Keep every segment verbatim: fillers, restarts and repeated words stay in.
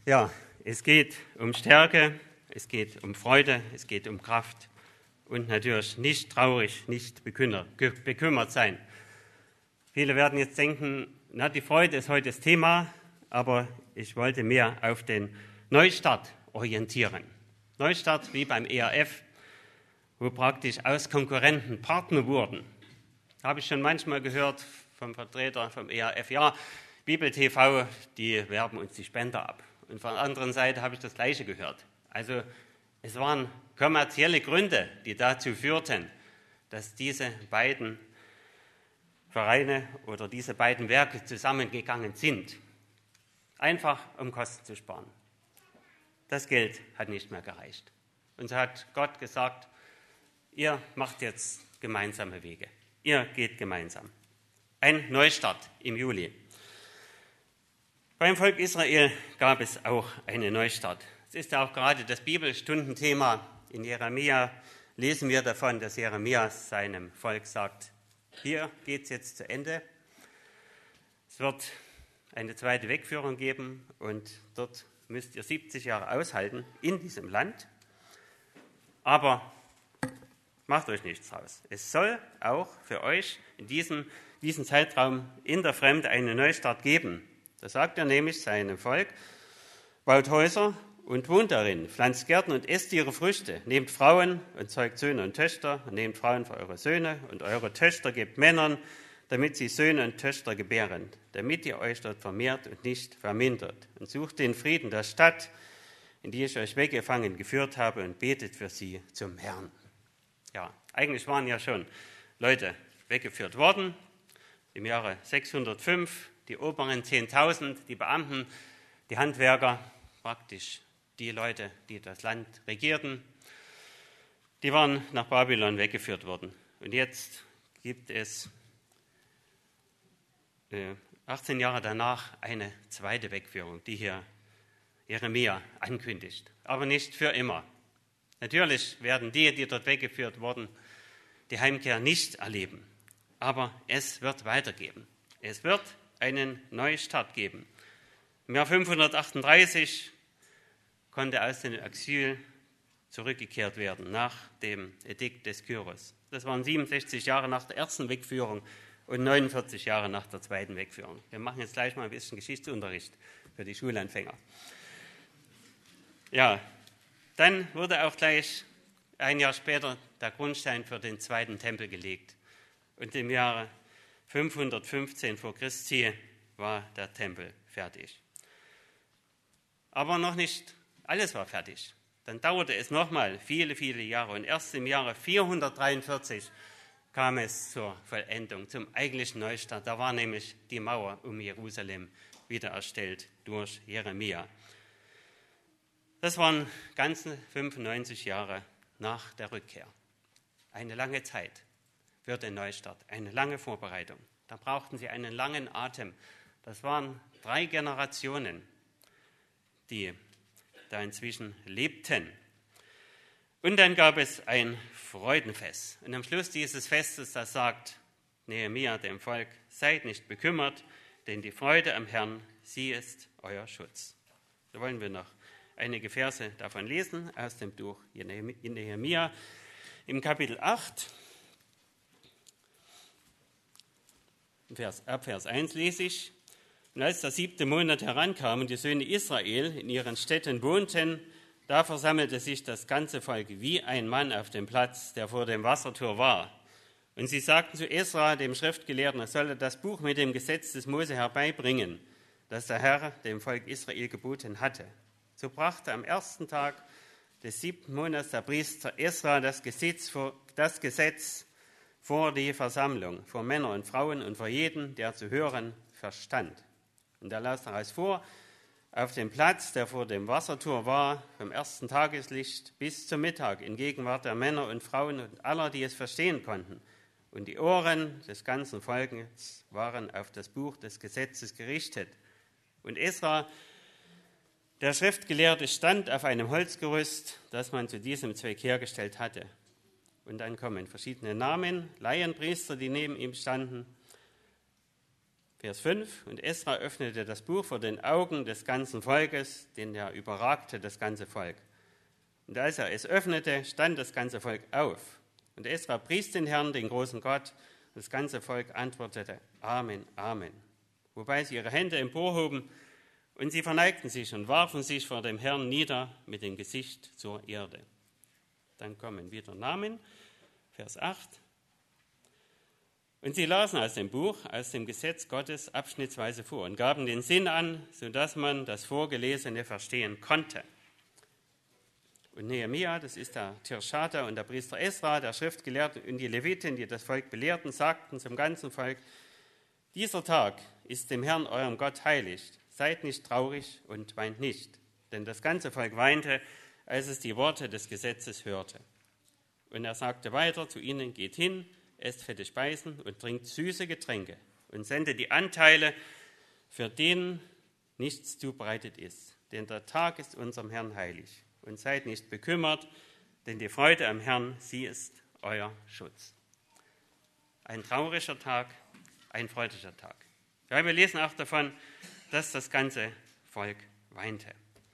Ja, es geht um Stärke, es geht um Freude, es geht um Kraft und natürlich nicht traurig, nicht bekümmert sein. Viele werden jetzt denken, na, die Freude ist heute das Thema, aber ich wollte mehr auf den Neustart orientieren. Neustart wie beim E R F, wo praktisch aus Konkurrenten Partner wurden. Da habe ich schon manchmal gehört vom Vertreter vom E R F, ja, Bibel T V, die werben uns die Spender ab. Und von der anderen Seite habe ich das Gleiche gehört. Also es waren kommerzielle Gründe, die dazu führten, dass diese beiden Vereine oder diese beiden Werke zusammengegangen sind. Einfach um Kosten zu sparen. Das Geld hat nicht mehr gereicht. Und so hat Gott gesagt, ihr macht jetzt gemeinsame Wege. Ihr geht gemeinsam. Ein Neustart im Juli. Beim Volk Israel gab es auch einen Neustart. Es ist ja auch gerade das Bibelstundenthema. In Jeremia lesen wir davon, dass Jeremia seinem Volk sagt, hier geht es jetzt zu Ende. Es wird eine zweite Wegführung geben und dort müsst ihr siebzig Jahre aushalten in diesem Land. Aber macht euch nichts draus. Es soll auch für euch in diesem, diesem Zeitraum in der Fremde einen Neustart geben. Da sagt er nämlich seinem Volk, baut Häuser und wohnt darin, pflanzt Gärten und esst ihre Früchte, nehmt Frauen und zeugt Söhne und Töchter, und nehmt Frauen für eure Söhne und eure Töchter gebt Männern, damit sie Söhne und Töchter gebären, damit ihr euch dort vermehrt und nicht vermindert. Und sucht den Frieden der Stadt, in die ich euch weggefangen geführt habe, und betet für sie zum Herrn. Ja, eigentlich waren ja schon Leute weggeführt worden, im Jahre sechshundertfünf, die oberen zehntausend, die Beamten, die Handwerker, praktisch die Leute, die das Land regierten, die waren nach Babylon weggeführt worden. Und jetzt gibt es äh, achtzehn Jahre danach eine zweite Wegführung, die hier Jeremia ankündigt. Aber nicht für immer. Natürlich werden die, die dort weggeführt wurden, die Heimkehr nicht erleben. Aber es wird weitergehen. Es wird einen Neustart geben. Im Jahr fünfhundertachtunddreißig konnte aus dem Exil zurückgekehrt werden nach dem Edikt des Kyros. Das waren siebenundsechzig Jahre nach der ersten Wegführung und neunundvierzig Jahre nach der zweiten Wegführung. Wir machen jetzt gleich mal ein bisschen Geschichtsunterricht für die Schulanfänger. Ja, dann wurde auch gleich ein Jahr später der Grundstein für den zweiten Tempel gelegt. Und im Jahre fünfhundertfünfzehn vor Christi war der Tempel fertig. Aber noch nicht alles war fertig. Dann dauerte es nochmal viele, viele Jahre. Und erst im Jahre vierhundertdreiundvierzig kam es zur Vollendung, zum eigentlichen Neustart. Da war nämlich die Mauer um Jerusalem wieder erstellt durch Jeremia. Das waren ganze fünfundneunzig Jahre nach der Rückkehr. Eine lange Zeit für den Neustart, eine lange Vorbereitung. Da brauchten sie einen langen Atem. Das waren drei Generationen, die da inzwischen lebten. Und dann gab es ein Freudenfest. Und am Schluss dieses Festes, da sagt Nehemia dem Volk, seid nicht bekümmert, denn die Freude am Herrn, sie ist euer Schutz. Da wollen wir noch einige Verse davon lesen aus dem Buch Nehemia im Kapitel acht. Vers, ab Vers eins lese ich, und als der siebte Monat herankam und die Söhne Israel in ihren Städten wohnten, da versammelte sich das ganze Volk wie ein Mann auf dem Platz, der vor dem Wassertor war. Und sie sagten zu Esra, dem Schriftgelehrten, er solle das Buch mit dem Gesetz des Mose herbeibringen, das der Herr dem Volk Israel geboten hatte. So brachte am ersten Tag des siebten Monats der Priester Esra das Gesetz vor, das Gesetz vor die Versammlung, vor Männer und Frauen und vor jeden, der zu hören verstand. Und er las daraus vor, auf dem Platz, der vor dem Wassertor war, vom ersten Tageslicht bis zum Mittag, in Gegenwart der Männer und Frauen und aller, die es verstehen konnten. Und die Ohren des ganzen Volkes waren auf das Buch des Gesetzes gerichtet. Und Esra, der Schriftgelehrte, stand auf einem Holzgerüst, das man zu diesem Zweck hergestellt hatte. Und dann kommen verschiedene Namen, Laienpriester, die neben ihm standen. Vers fünf, und Esra öffnete das Buch vor den Augen des ganzen Volkes, denn er überragte das ganze Volk. Und als er es öffnete, stand das ganze Volk auf. Und Esra pries den Herrn, den großen Gott, und das ganze Volk antwortete, Amen, Amen. Wobei sie ihre Hände emporhoben, und sie verneigten sich und warfen sich vor dem Herrn nieder mit dem Gesicht zur Erde. Dann kommen wieder Namen, Vers acht. Und sie lasen aus dem Buch, aus dem Gesetz Gottes abschnittsweise vor und gaben den Sinn an, sodass man das Vorgelesene verstehen konnte. Und Nehemia, das ist der Tirschata und der Priester Esra, der Schriftgelehrte und die Leviten, die das Volk belehrten, sagten zum ganzen Volk, dieser Tag ist dem Herrn, eurem Gott, heilig. Seid nicht traurig und weint nicht. Denn das ganze Volk weinte, als es die Worte des Gesetzes hörte. Und er sagte weiter zu ihnen, geht hin, esst fette Speisen und trinkt süße Getränke und sendet die Anteile, für den nichts zubereitet ist. Denn der Tag ist unserem Herrn heilig. Und seid nicht bekümmert, denn die Freude am Herrn, sie ist euer Schutz. Ein trauriger Tag, ein freudiger Tag. Ja, wir lesen auch davon, dass das ganze Volk weinte.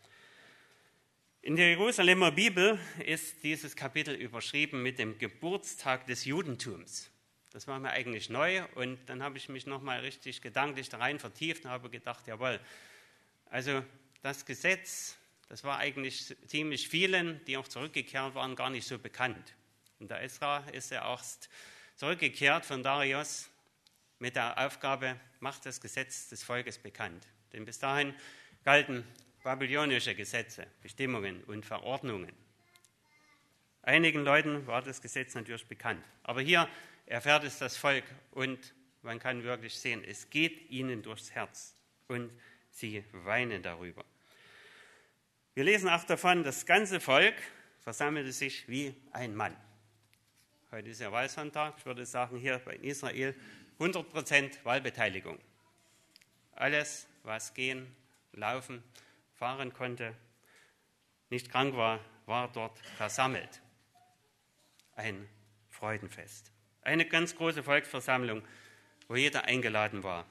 In der Jerusalemer Bibel ist dieses Kapitel überschrieben mit dem Geburtstag des Judentums. Das war mir eigentlich neu und dann habe ich mich nochmal richtig gedanklich da rein vertieft und habe gedacht, jawohl, also das Gesetz, das war eigentlich ziemlich vielen, die auch zurückgekehrt waren, gar nicht so bekannt. Und der Esra ist ja auch zurückgekehrt von Darius mit der Aufgabe, macht das Gesetz des Volkes bekannt. Denn bis dahin galten babylonische Gesetze, Bestimmungen und Verordnungen. Einigen Leuten war das Gesetz natürlich bekannt. Aber hier erfährt es das Volk und man kann wirklich sehen, es geht ihnen durchs Herz und sie weinen darüber. Wir lesen auch davon, das ganze Volk versammelte sich wie ein Mann. Heute ist ja Wahlsonntag, ich würde sagen, hier bei Israel hundert Prozent Wahlbeteiligung. Alles, was gehen, laufen, fahren konnte, nicht krank war, war dort versammelt. Ein Freudenfest. Eine ganz große Volksversammlung, wo jeder eingeladen war.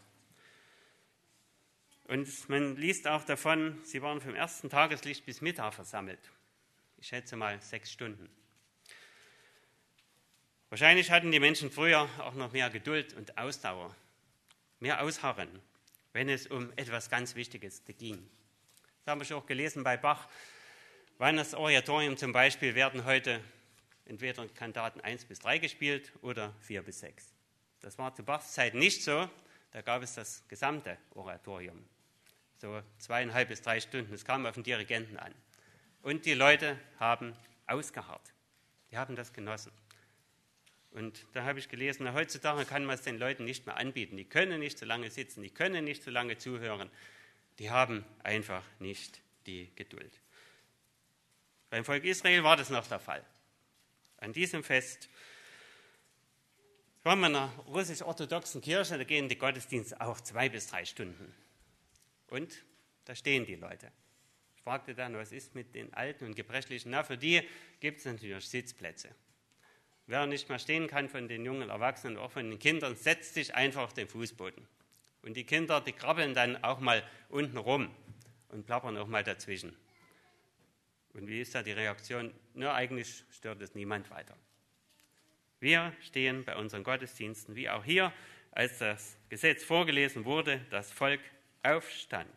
Und man liest auch davon, sie waren vom ersten Tageslicht bis Mittag versammelt. Ich schätze mal sechs Stunden. Wahrscheinlich hatten die Menschen früher auch noch mehr Geduld und Ausdauer, mehr Ausharren, wenn es um etwas ganz Wichtiges ging. Das habe ich auch gelesen bei Bach. Weihnachtsoratorium zum Beispiel werden heute entweder Kantaten eins bis drei gespielt oder vier bis sechs. Das war zu Bachs Zeit nicht so. Da gab es das gesamte Oratorium. So zweieinhalb bis drei Stunden. Es kam auf den Dirigenten an. Und die Leute haben ausgeharrt. Die haben das genossen. Und da habe ich gelesen, na, heutzutage kann man es den Leuten nicht mehr anbieten. Die können nicht so lange sitzen, die können nicht so lange zuhören. Die haben einfach nicht die Geduld. Beim Volk Israel war das noch der Fall. An diesem Fest waren wir in einer russisch-orthodoxen Kirche, da gehen die Gottesdienste auch zwei bis drei Stunden. Und da stehen die Leute. Ich fragte dann, was ist mit den Alten und Gebrechlichen? Na, für die gibt es natürlich Sitzplätze. Wer nicht mehr stehen kann von den jungen Erwachsenen, auch von den Kindern, setzt sich einfach auf den Fußboden. Und die Kinder, die krabbeln dann auch mal unten rum und plappern auch mal dazwischen. Und wie ist da die Reaktion? Na, eigentlich stört es niemand weiter. Wir stehen bei unseren Gottesdiensten, wie auch hier, als das Gesetz vorgelesen wurde, das Volk aufstand.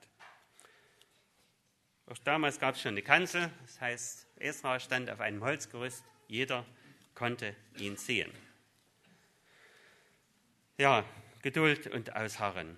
Auch damals gab es schon eine Kanzel, das heißt, Esra stand auf einem Holzgerüst, jeder konnte ihn sehen. Ja, Geduld und Ausharren.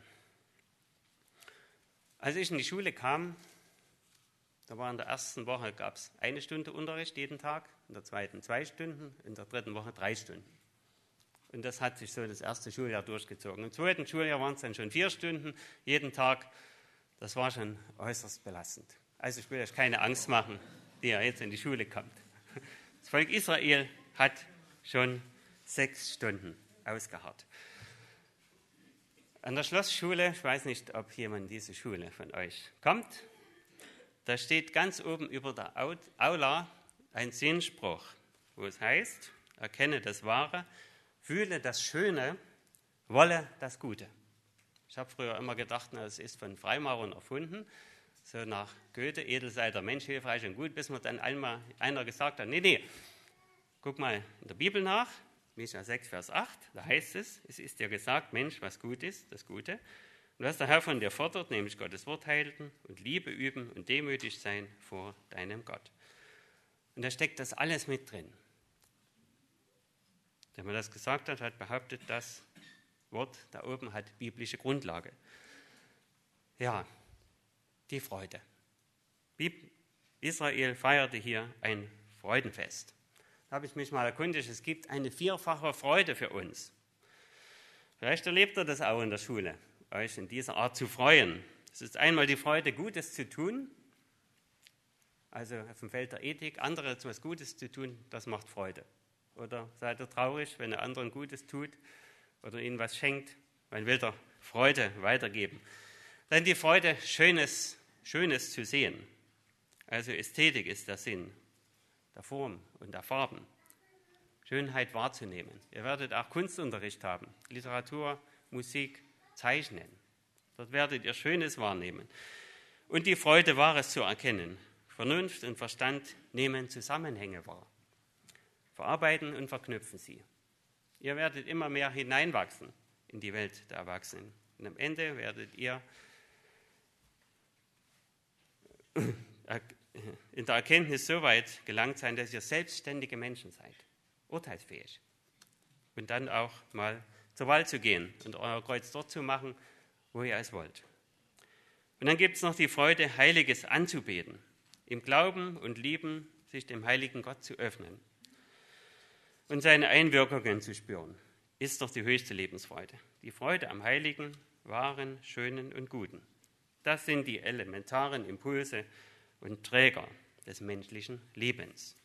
Als ich in die Schule kam, da war in der ersten Woche gab es eine Stunde Unterricht jeden Tag, in der zweiten zwei Stunden, in der dritten Woche drei Stunden. Und das hat sich so das erste Schuljahr durchgezogen. Im zweiten Schuljahr waren es dann schon vier Stunden jeden Tag. Das war schon äußerst belastend. Also ich will euch keine Angst machen, die ja jetzt in die Schule kommt. Das Volk Israel hat schon sechs Stunden ausgeharrt. An der Schlossschule, ich weiß nicht, ob jemand in diese Schule von euch kommt, da steht ganz oben über der Aula ein Sinnspruch, wo es heißt, erkenne das Wahre, fühle das Schöne, wolle das Gute. Ich habe früher immer gedacht, na, es ist von Freimaurern erfunden, so nach Goethe, edel sei der Mensch, hilfreich und gut, bis mir dann einmal einer gesagt hat, nee, nee, guck mal in der Bibel nach, Micha sechs, Vers acht, da heißt es, es ist dir gesagt, Mensch, was gut ist, das Gute. Und was der Herr von dir fordert, nämlich Gottes Wort halten und Liebe üben und demütig sein vor deinem Gott. Und da steckt das alles mit drin. Der mir das gesagt hat, hat behauptet, das Wort da oben hat biblische Grundlage. Ja, die Freude. Israel feierte hier ein Freudenfest. Da habe ich mich mal erkundigt, es gibt eine vierfache Freude für uns. Vielleicht erlebt ihr das auch in der Schule, euch in dieser Art zu freuen. Es ist einmal die Freude, Gutes zu tun, also auf dem Feld der Ethik, andere etwas Gutes zu tun, das macht Freude. Oder seid ihr traurig, wenn ihr anderen Gutes tut oder ihnen was schenkt? Man will der Freude weitergeben. Dann die Freude, Schönes, Schönes zu sehen. Also Ästhetik ist der Sinn der Form und der Farben. Schönheit wahrzunehmen. Ihr werdet auch Kunstunterricht haben, Literatur, Musik, Zeichnen. Dort werdet ihr Schönes wahrnehmen. Und die Freude, Wahres zu erkennen. Vernunft und Verstand nehmen Zusammenhänge wahr. Verarbeiten und verknüpfen sie. Ihr werdet immer mehr hineinwachsen in die Welt der Erwachsenen. Und am Ende werdet ihr in der Erkenntnis so weit gelangt sein, dass ihr selbstständige Menschen seid, urteilsfähig. Und dann auch mal zur Wahl zu gehen und euer Kreuz dort zu machen, wo ihr es wollt. Und dann gibt es noch die Freude, Heiliges anzubeten, im Glauben und Lieben sich dem heiligen Gott zu öffnen und seine Einwirkungen zu spüren, ist doch die höchste Lebensfreude. Die Freude am Heiligen, Wahren, Schönen und Guten. Das sind die elementaren Impulse und Träger des menschlichen Lebens.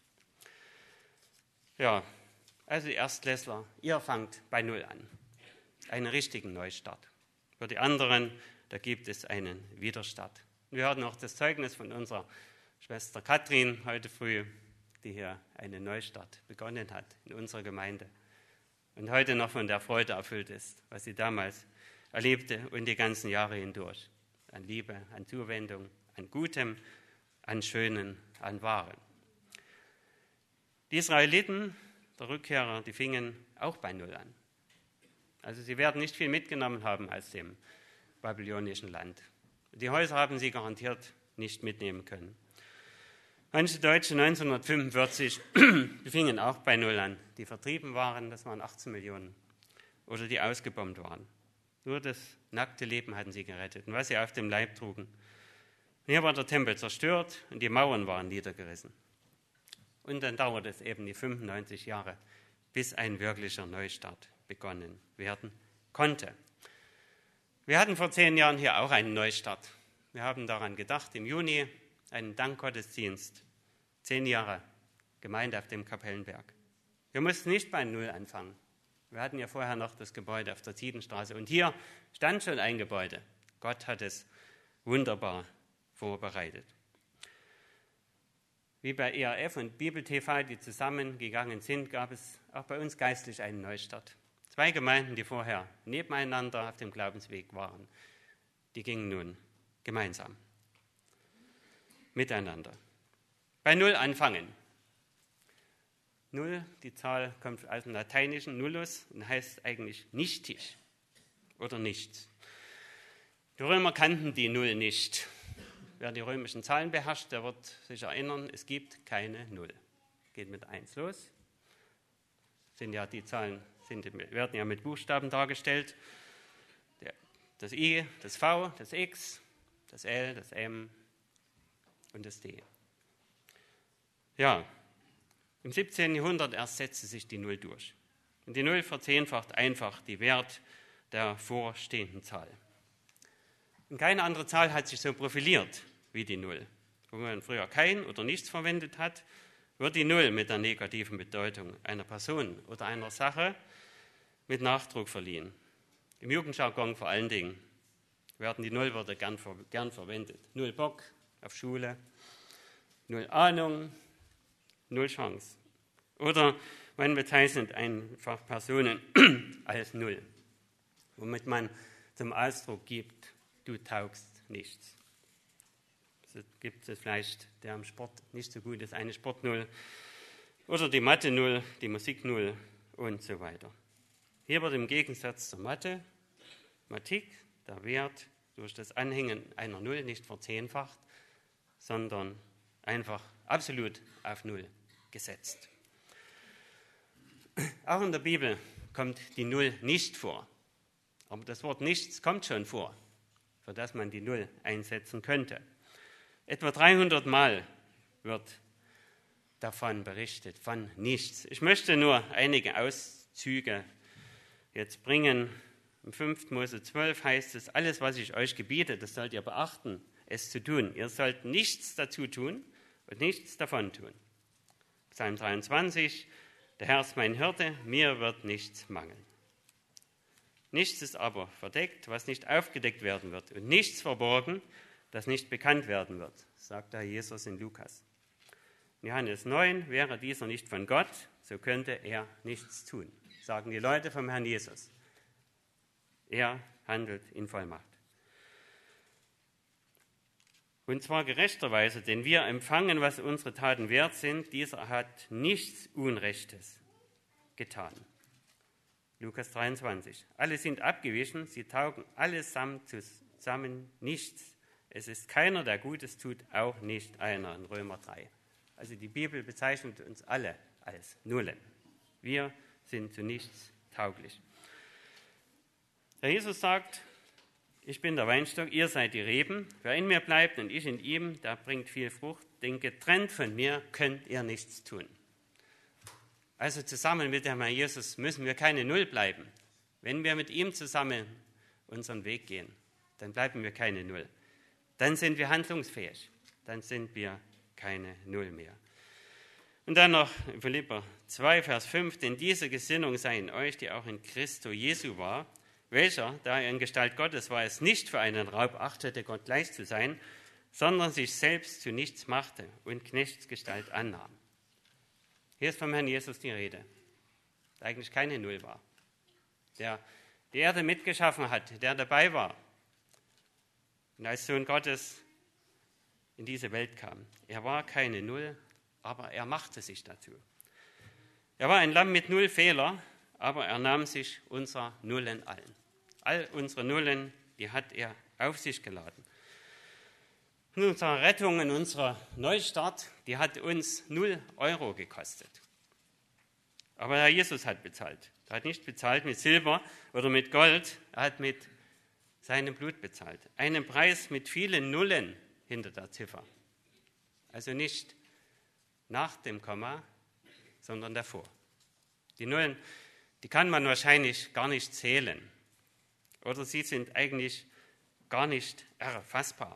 Ja, also die Erstklässler, ihr fangt bei Null an. Einen richtigen Neustart. Für die anderen, da gibt es einen Widerstart. Wir hatten auch das Zeugnis von unserer Schwester Katrin heute früh, die hier einen Neustart begonnen hat in unserer Gemeinde und heute noch von der Freude erfüllt ist, was sie damals erlebte und die ganzen Jahre hindurch. An Liebe, an Zuwendung, an Gutem, an Schönen, an Wahren. Die Israeliten, der Rückkehrer, die fingen auch bei Null an. Also sie werden nicht viel mitgenommen haben aus dem babylonischen Land. Die Häuser haben sie garantiert nicht mitnehmen können. Manche Deutsche neunzehnhundertfünfundvierzig, die fingen auch bei Null an, die vertrieben waren, das waren achtzehn Millionen, oder die ausgebombt waren. Nur das nackte Leben hatten sie gerettet und was sie auf dem Leib trugen. Und hier war der Tempel zerstört und die Mauern waren niedergerissen. Und dann dauert es eben die fünfundneunzig Jahre, bis ein wirklicher Neustart begonnen werden konnte. Wir hatten vor zehn Jahren hier auch einen Neustart. Wir haben daran gedacht, im Juni einen Dankgottesdienst, zehn Jahre Gemeinde auf dem Kapellenberg. Wir mussten nicht bei Null anfangen. Wir hatten ja vorher noch das Gebäude auf der Tiedenstraße und hier stand schon ein Gebäude. Gott hat es wunderbar vorbereitet. Wie bei E R F und Bibel T V, die zusammengegangen sind, gab es auch bei uns geistlich einen Neustart. Zwei Gemeinden, die vorher nebeneinander auf dem Glaubensweg waren, die gingen nun gemeinsam miteinander. Bei Null anfangen. Null, die Zahl kommt aus dem Lateinischen nullus und heißt eigentlich nichtig oder nichts. Die Römer kannten die Null nicht. Wer die römischen Zahlen beherrscht, der wird sich erinnern, es gibt keine Null. Geht mit eins los. Sind ja die Zahlen sind, werden ja mit Buchstaben dargestellt. Das I, das V, das X, das L, das M und das D. Ja, im siebzehnten Jahrhundert erst setzte sich die Null durch. Und die Null verzehnfacht einfach die Wert der vorstehenden Zahl. Und keine andere Zahl hat sich so profiliert wie die Null. Wo man früher kein oder nichts verwendet hat, wird die Null mit der negativen Bedeutung einer Person oder einer Sache mit Nachdruck verliehen. Im Jugendjargon vor allen Dingen werden die Nullwörter gern, gern verwendet. Null Bock auf Schule, null Ahnung, null Chance. Oder man bezeichnet einfach Personen als Null, womit man zum Ausdruck gibt, du taugst nichts. So gibt es vielleicht, der am Sport nicht so gut ist, eine Sportnull oder die Mathe-Null, die Musik-Null und so weiter. Hier wird im Gegensatz zur Mathe, Mathematik, der Wert durch das Anhängen einer Null nicht verzehnfacht, sondern einfach absolut auf Null gesetzt. Auch in der Bibel kommt die Null nicht vor. Aber das Wort nichts kommt schon vor, für das man die Null einsetzen könnte. Etwa dreihundert Mal wird davon berichtet, von nichts. Ich möchte nur einige Auszüge jetzt bringen. Im fünften Mose zwölf heißt es, alles, was ich euch gebiete, das sollt ihr beachten, es zu tun. Ihr sollt nichts dazu tun und nichts davon tun. Psalm dreiundzwanzig, der Herr ist mein Hirte, mir wird nichts mangeln. Nichts ist aber verdeckt, was nicht aufgedeckt werden wird, und nichts verborgen, das nicht bekannt werden wird, sagt der Jesus in Lukas. In Johannes neun, wäre dieser nicht von Gott, so könnte er nichts tun, sagen die Leute vom Herrn Jesus. Er handelt in Vollmacht. Und zwar gerechterweise, denn wir empfangen, was unsere Taten wert sind. Dieser hat nichts Unrechtes getan. Lukas dreiundzwanzig. Alle sind abgewichen, sie taugen allesamt zusammen nichts. Es ist keiner, der Gutes tut, auch nicht einer, in Römer drei. Also die Bibel bezeichnet uns alle als Nullen. Wir sind zu nichts tauglich. Der Jesus sagt, ich bin der Weinstock, ihr seid die Reben. Wer in mir bleibt und ich in ihm, der bringt viel Frucht. Denn getrennt von mir könnt ihr nichts tun. Also zusammen mit dem Herrn Jesus müssen wir keine Null bleiben. Wenn wir mit ihm zusammen unseren Weg gehen, dann bleiben wir keine Null. Dann sind wir handlungsfähig. Dann sind wir keine Null mehr. Und dann noch Philipper zwei, Vers fünf. Denn diese Gesinnung sei in euch, die auch in Christo Jesu war, welcher, da er in Gestalt Gottes war, es nicht für einen Raub achtete, Gott gleich zu sein, sondern sich selbst zu nichts machte und Knechtsgestalt annahm. Hier ist vom Herrn Jesus die Rede, der eigentlich keine Null war, der die Erde mitgeschaffen hat, der dabei war und als Sohn Gottes in diese Welt kam. Er war keine Null, aber er machte sich dazu. Er war ein Lamm mit null Fehler, aber er nahm sich unserer Nullen allen. All unsere Nullen, die hat er auf sich geladen. Und unsere Rettung und unser Neustart, die hat uns null Euro gekostet. Aber Herr Jesus hat bezahlt. Er hat nicht bezahlt mit Silber oder mit Gold, er hat mit seinem Blut bezahlt. Einen Preis mit vielen Nullen hinter der Ziffer. Also nicht nach dem Komma, sondern davor. Die Nullen, die kann man wahrscheinlich gar nicht zählen. Oder sie sind eigentlich gar nicht erfassbar.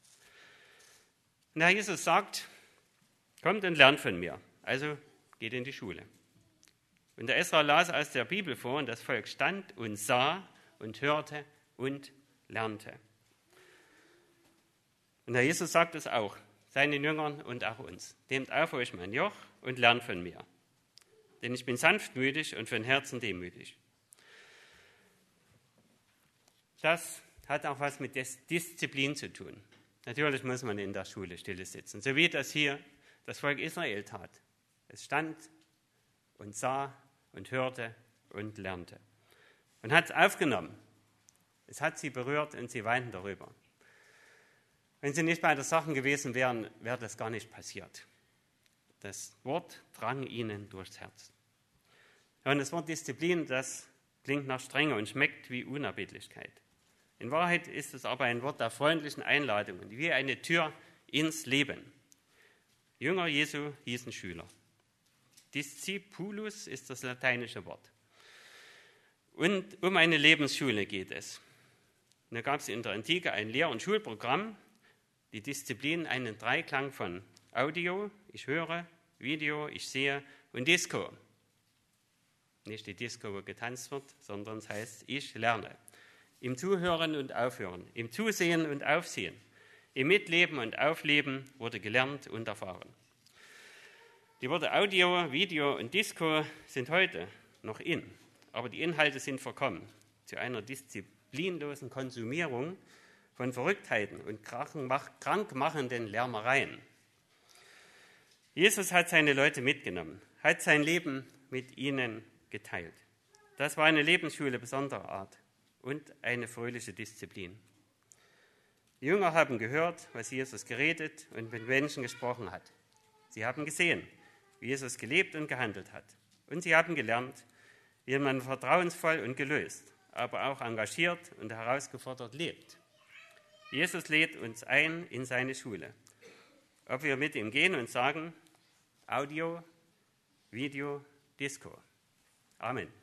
Und Herr Jesus sagt, kommt und lernt von mir. Also geht in die Schule. Und der Esra las aus der Bibel vor und das Volk stand und sah und hörte und lernte. Und Herr Jesus sagt es auch, seinen Jüngern und auch uns. Nehmt auf euch mein Joch und lernt von mir. Denn ich bin sanftmütig und von Herzen demütig. Das hat auch was mit Disziplin zu tun. Natürlich muss man in der Schule stille sitzen, so wie das hier das Volk Israel tat. Es stand und sah und hörte und lernte. Und hat es aufgenommen. Es hat sie berührt und sie weinten darüber. Wenn sie nicht bei der Sache gewesen wären, wäre das gar nicht passiert. Das Wort drang ihnen durchs Herz. Ja, und das Wort Disziplin, das klingt nach Strenge und schmeckt wie Unerbittlichkeit. In Wahrheit ist es aber ein Wort der freundlichen Einladung, wie eine Tür ins Leben. Jünger Jesu hießen Schüler. Discipulus ist das lateinische Wort. Und um eine Lebensschule geht es. Und da gab es in der Antike ein Lehr- und Schulprogramm, die Disziplin, einen Dreiklang von Audio, ich höre, Video, ich sehe und Disco. Nicht die Disco, wo getanzt wird, sondern es heißt, ich lerne. Im Zuhören und Aufhören, im Zusehen und Aufsehen, im Mitleben und Aufleben wurde gelernt und erfahren. Die Worte Audio, Video und Disco sind heute noch in, aber die Inhalte sind verkommen. Zu einer Diszi- disziplinlosen Konsumierung von Verrücktheiten und krankmachenden Lärmereien. Jesus hat seine Leute mitgenommen, hat sein Leben mit ihnen geteilt. Das war eine Lebensschule besonderer Art und eine fröhliche Disziplin. Die Jünger haben gehört, was Jesus geredet und mit Menschen gesprochen hat. Sie haben gesehen, wie Jesus gelebt und gehandelt hat. Und sie haben gelernt, wie man vertrauensvoll und gelöst, aber auch engagiert und herausgefordert lebt. Jesus lädt uns ein in seine Schule. Ob wir mit ihm gehen und sagen, Audio, Video, Disco. Amen.